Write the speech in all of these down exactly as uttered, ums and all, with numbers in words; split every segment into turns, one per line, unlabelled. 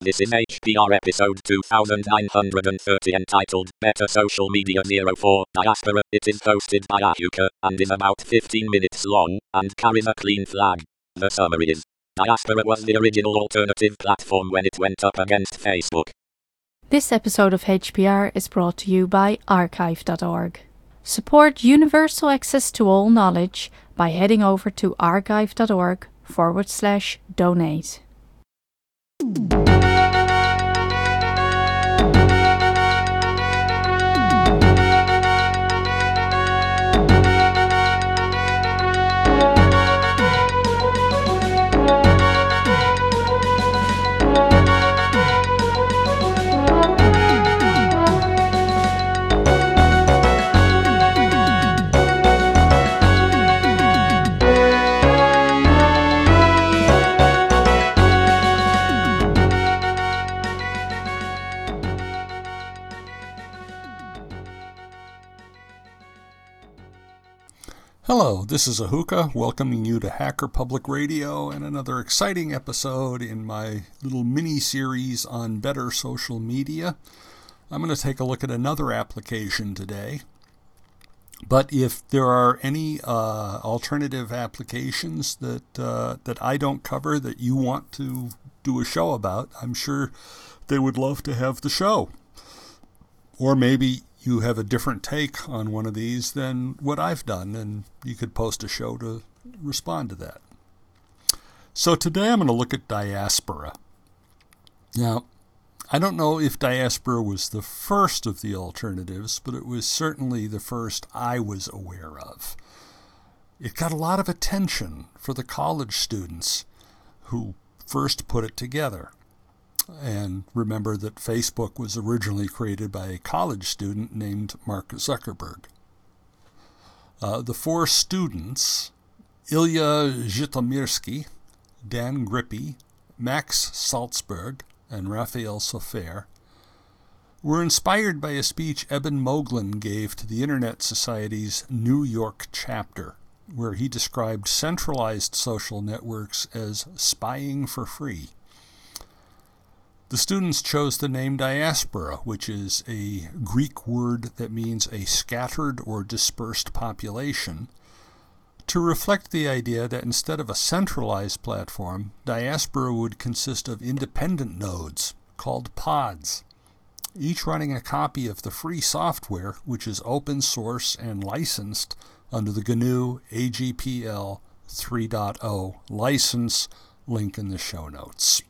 This is H P R episode two thousand nine hundred thirty entitled Better Social Media zero four Diaspora. It is hosted by Ahuka and is about fifteen minutes long and carries a clean flag. The summary is: Diaspora was the original alternative platform when it went up against Facebook.
This episode of H P R is brought to you by archive dot org. Support universal access to all knowledge by heading over to archive dot org forward slash donate.
Hello, this is Ahuka, welcoming you to Hacker Public Radio and another exciting episode in my little mini-series on better social media. I'm going to take a look at another application today. But if there are any uh, alternative applications that uh, that I don't cover that you want to do a show about, I'm sure they would love to have the show. Or maybe you have a different take on one of these than what I've done, and you could post a show to respond to that. So today I'm going to look at Diaspora. Now, I don't know if Diaspora was the first of the alternatives, but it was certainly the first I was aware of. It got a lot of attention for the college students who first put it together. And remember that Facebook was originally created by a college student named Mark Zuckerberg. Uh, the four students, Ilya Zhytomyrsky, Dan Grippy, Max Salzberg, and Raphael Sofer, were inspired by a speech Eben Moglen gave to the Internet Society's New York chapter, where he described centralized social networks as spying for free. The students chose the name diaspora, which is a Greek word that means a scattered or dispersed population, to reflect the idea that instead of a centralized platform, diaspora would consist of independent nodes called pods, each running a copy of the free software, which is open source and licensed under the G N U A G P L three point oh license, link in the show notes.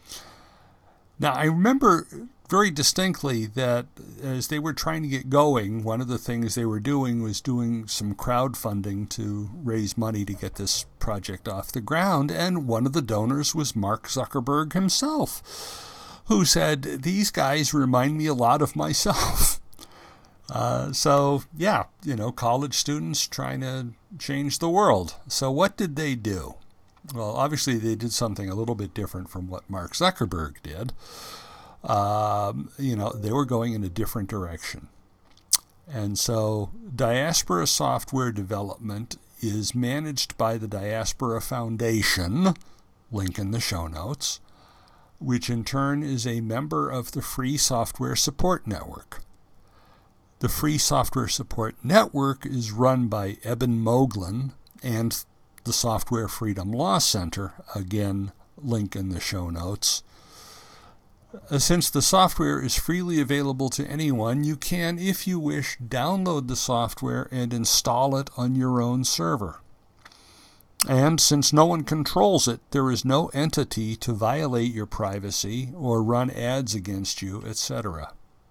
Now, I remember very distinctly that as they were trying to get going, one of the things they were doing was doing some crowdfunding to raise money to get this project off the ground, and one of the donors was Mark Zuckerberg himself, who said, "These guys remind me a lot of myself." Uh, so, yeah, you know, college students trying to change the world. So what did they do? Well, obviously they did something a little bit different from what Mark Zuckerberg did. Um, you know, they were going in a different direction. And so Diaspora Software Development is managed by the Diaspora Foundation, link in the show notes, which in turn is a member of the Free Software Support Network. The Free Software Support Network is run by Eben Moglen and the Software Freedom Law Center, again, link in the show notes. Since the software is freely available to anyone, you can, if you wish, download the software and install it on your own server. And since no one controls it, there is no entity to violate your privacy or run ads against you, et cetera.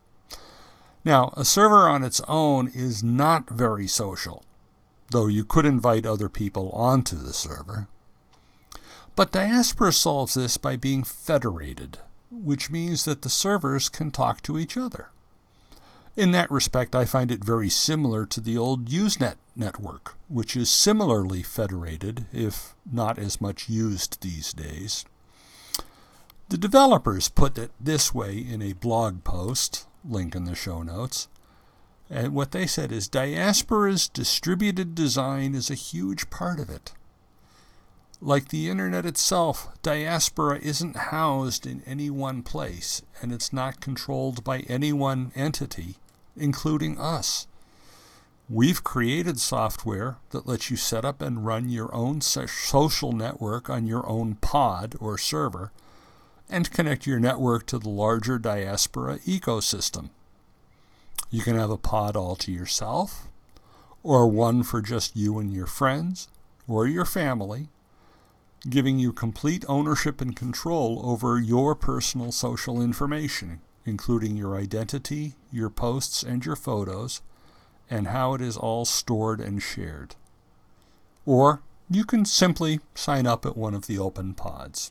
Now, a server on its own is not very social, though you could invite other people onto the server. But Diaspora solves this by being federated, which means that the servers can talk to each other. In that respect, I find it very similar to the old Usenet network, which is similarly federated, if not as much used these days. The developers put it this way in a blog post, link in the show notes. And what they said is Diaspora's distributed design is a huge part of it. Like the internet itself, diaspora isn't housed in any one place, and it's not controlled by any one entity, including us. We've created software that lets you set up and run your own social network on your own pod or server, and connect your network to the larger diaspora ecosystem. You can have a pod all to yourself, or one for just you and your friends, or your family, giving you complete ownership and control over your personal social information, including your identity, your posts, and your photos, and how it is all stored and shared. Or you can simply sign up at one of the open pods.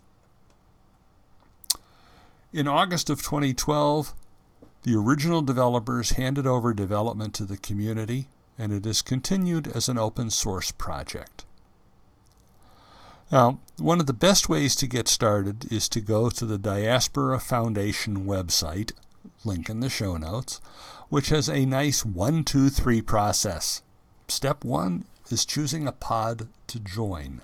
In August of twenty twelve, the original developers handed over development to the community, and it is continued as an open source project. Now, one of the best ways to get started is to go to the Diaspora Foundation website, link in the show notes, which has a nice one, two, three process. Step one is choosing a pod to join.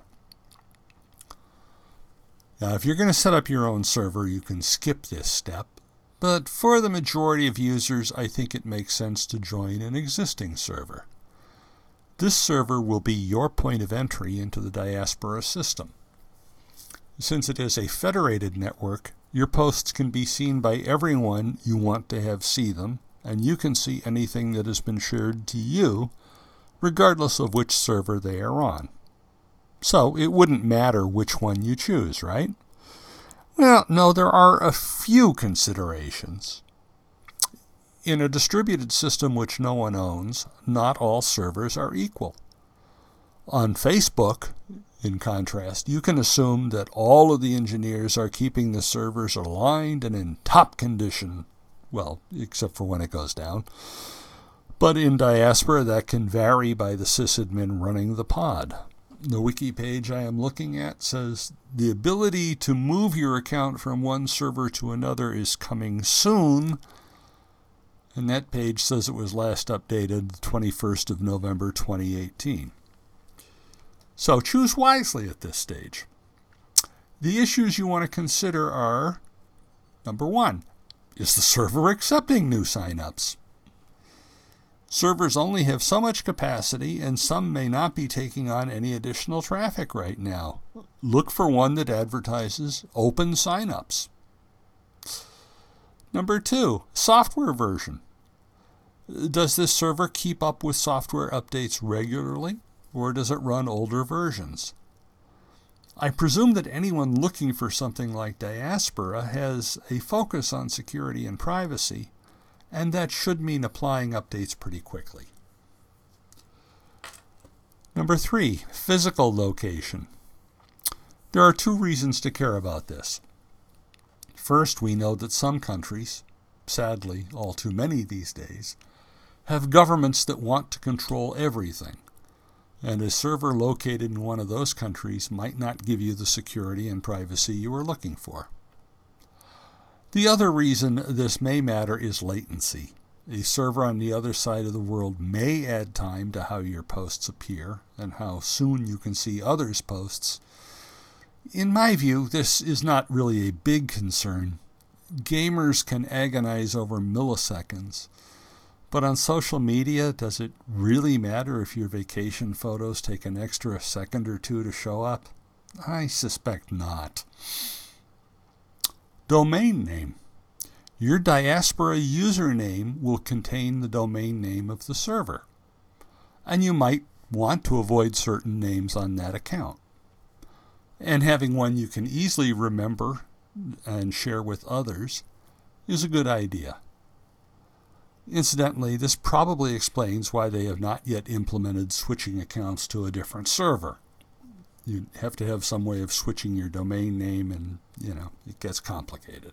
Now, if you're going to set up your own server, you can skip this step, but for the majority of users, I think it makes sense to join an existing server. This server will be your point of entry into the diaspora system. Since it is a federated network, your posts can be seen by everyone you want to have see them, and you can see anything that has been shared to you, regardless of which server they are on. So it wouldn't matter which one you choose, right? Well, no, there are a few considerations. In a distributed system which no one owns, not all servers are equal. On Facebook, in contrast, you can assume that all of the engineers are keeping the servers aligned and in top condition, well, except for when it goes down. But in Diaspora, that can vary by the sysadmin running the pod. The wiki page I am looking at says, the ability to move your account from one server to another is coming soon. And that page says it was last updated the twenty-first of November twenty eighteen. So choose wisely at this stage. The issues you want to consider are, number one, is the server accepting new signups? Servers only have so much capacity, and some may not be taking on any additional traffic right now. Look for one that advertises open signups. Number two, software version. Does this server keep up with software updates regularly, or does it run older versions? I presume that anyone looking for something like Diaspora has a focus on security and privacy, and that should mean applying updates pretty quickly. Number three, physical location. There are two reasons to care about this. First, we know that some countries, sadly all too many these days, have governments that want to control everything, and a server located in one of those countries might not give you the security and privacy you are looking for. The other reason this may matter is latency. A server on the other side of the world may add time to how your posts appear and how soon you can see others' posts. In my view, this is not really a big concern. Gamers can agonize over milliseconds. But on social media, does it really matter if your vacation photos take an extra second or two to show up? I suspect not. Domain name. Your Diaspora username will contain the domain name of the server, and you might want to avoid certain names on that account. And having one you can easily remember and share with others is a good idea. Incidentally, this probably explains why they have not yet implemented switching accounts to a different server. You have to have some way of switching your domain name, and, you know, it gets complicated.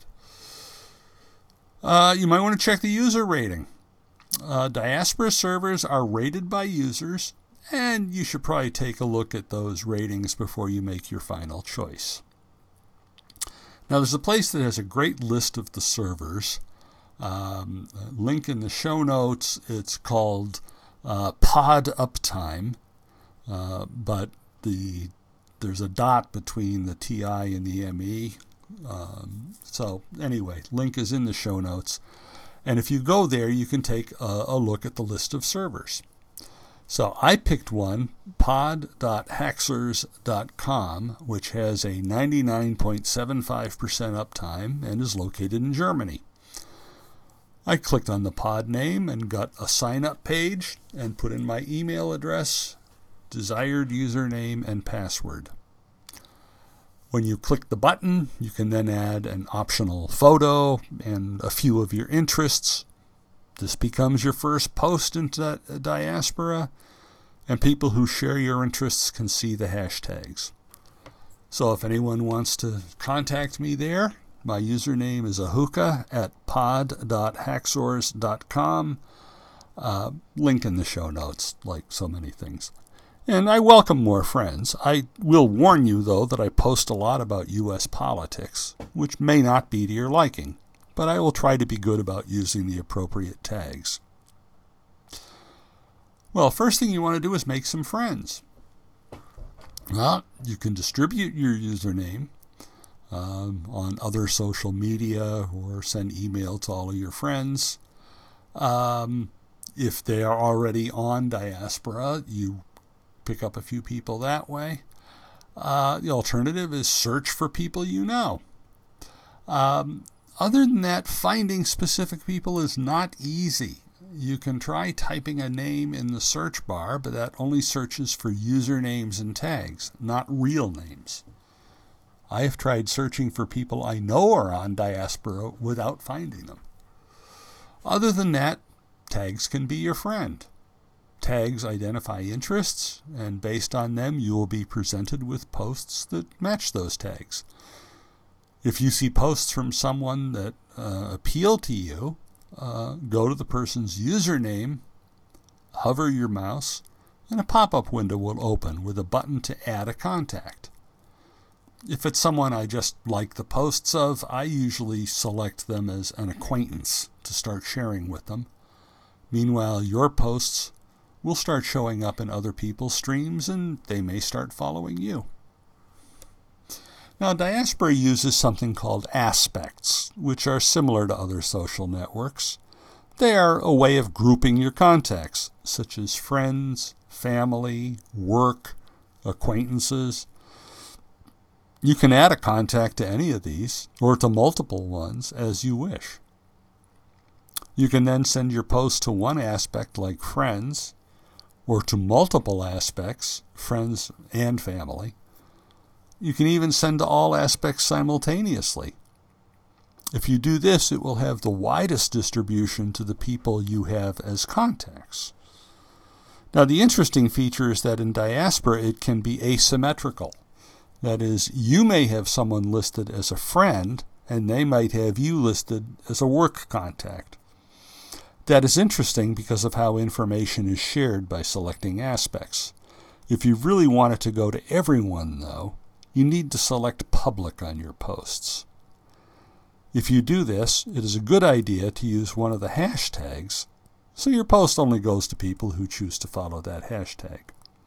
Uh, you might want to check the user rating. Uh, Diaspora servers are rated by users, and you should probably take a look at those ratings before you make your final choice. Now, there's a place that has a great list of the servers. Um, link in the show notes. It's called uh, Pod Uptime, uh, but the there's a dot between the T I and the M E. Um, so anyway, link is in the show notes. And if you go there, you can take a, a look at the list of servers. So I picked one, pod dot haxors dot com, which has a ninety-nine point seven five percent uptime and is located in Germany. I clicked on the pod name and got a sign-up page and put in my email address, desired username, and password. When you click the button, you can then add an optional photo and a few of your interests. This becomes your first post into Diaspora, and people who share your interests can see the hashtags. So if anyone wants to contact me there, my username is ahuka at pod dot haxors dot com. Uh, link in the show notes, like so many things. And I welcome more friends. I will warn you, though, that I post a lot about U S politics, which may not be to your liking, but I will try to be good about using the appropriate tags. Well, first thing you want to do is make some friends. Well, you can distribute your username um, on other social media or send email to all of your friends. Um, if they are already on Diaspora, you pick up a few people that way. Uh, the alternative is search for people you know. Um, other than that, finding specific people is not easy. You can try typing a name in the search bar, but that only searches for usernames and tags, not real names. I have tried searching for people I know are on Diaspora without finding them. Other than that, tags can be your friend. Tags identify interests, and based on them, you will be presented with posts that match those tags. If you see posts from someone that uh, appeal to you, uh, go to the person's username, hover your mouse, and a pop-up window will open with a button to add a contact. If it's someone I just like the posts of, I usually select them as an acquaintance to start sharing with them. Meanwhile, your posts will start showing up in other people's streams, and they may start following you. Now, Diaspora uses something called aspects, which are similar to other social networks. They are a way of grouping your contacts, such as friends, family, work, acquaintances. You can add a contact to any of these, or to multiple ones, as you wish. You can then send your post to one aspect like friends, or to multiple aspects, friends and family. You can even send to all aspects simultaneously. If you do this, it will have the widest distribution to the people you have as contacts. Now, the interesting feature is that in Diaspora, it can be asymmetrical. That is, you may have someone listed as a friend, and they might have you listed as a work contact. That is interesting because of how information is shared by selecting aspects. If you really want it to go to everyone, though, you need to select public on your posts. If you do this, it is a good idea to use one of the hashtags, so your post only goes to people who choose to follow that hashtag.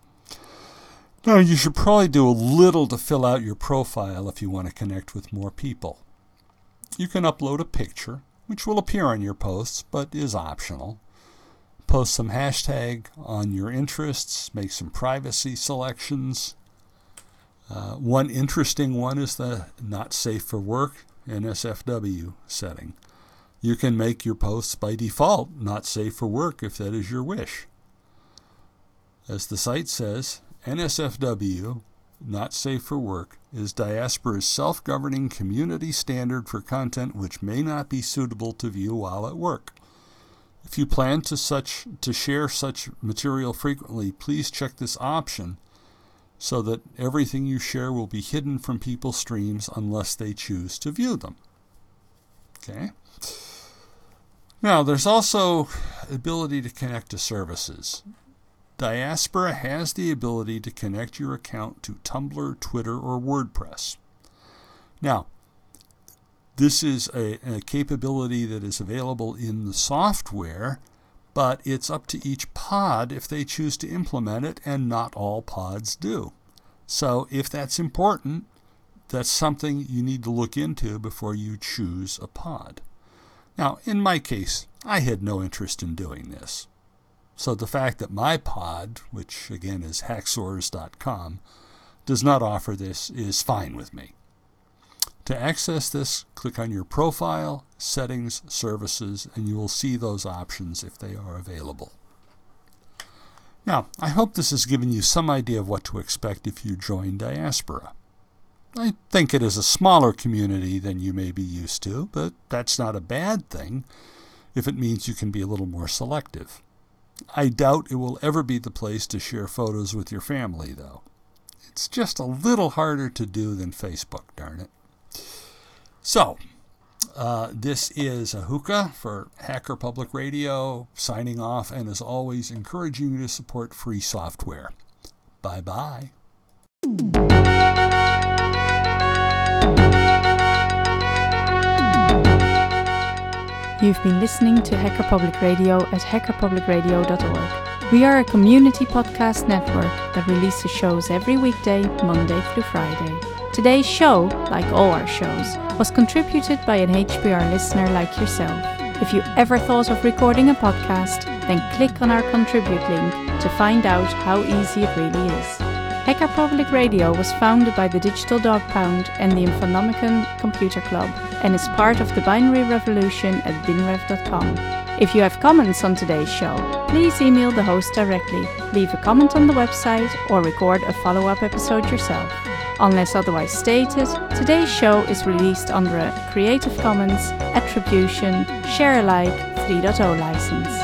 Now, you should probably do a little to fill out your profile if you want to connect with more people. You can upload a picture, which will appear on your posts, but is optional. Post some hashtag on your interests, make some privacy selections. Uh, one interesting one is the Not Safe for Work N S F W setting. You can make your posts by default not safe for work if that is your wish. As the site says, N S F W, Not Safe for Work, is Diaspora's self-governing community standard for content which may not be suitable to view while at work. If you plan to such to share such material frequently, please check this option so that everything you share will be hidden from people's streams unless they choose to view them. Okay. Now, there's also ability to connect to services. Diaspora has the ability to connect your account to Tumblr, Twitter, or WordPress. Now, this is a, a capability that is available in the software, but it's up to each pod if they choose to implement it, and not all pods do. So if that's important, that's something you need to look into before you choose a pod. Now, in my case, I had no interest in doing this. So the fact that my pod, which again is hacksaws dot com, does not offer this is fine with me. To access this, click on your profile, settings, services, and you will see those options if they are available. Now, I hope this has given you some idea of what to expect if you join Diaspora. I think it is a smaller community than you may be used to, but that's not a bad thing if it means you can be a little more selective. I doubt it will ever be the place to share photos with your family, though. It's just a little harder to do than Facebook, darn it. So, uh, this is Ahuka for Hacker Public Radio, signing off, and as always, encouraging you to support free software. Bye-bye.
You've been listening to Hacker Public Radio at hacker public radio dot org. We are a community podcast network that releases shows every weekday, Monday through Friday. Today's show, like all our shows, was contributed by an H P R listener like yourself. If you ever thought of recording a podcast, then click on our contribute link to find out how easy it really is. Hacker Public Radio was founded by the Digital Dog Pound and the Infonomicon Computer Club and is part of the binary revolution at binrev dot com. If you have comments on today's show, please email the host directly, leave a comment on the website, or record a follow-up episode yourself. Unless otherwise stated, today's show is released under a Creative Commons Attribution Share Alike three point oh license.